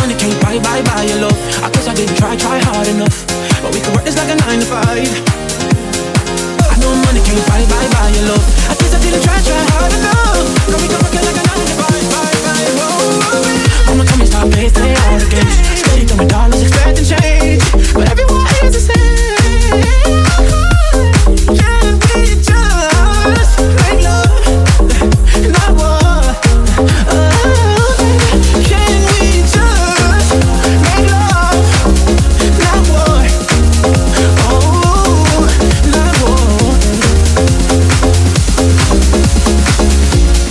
money can't buy your love. I guess I didn't try hard enough. But we could work this like a 9 to 5. I know money can't buy your love. I guess I didn't try hard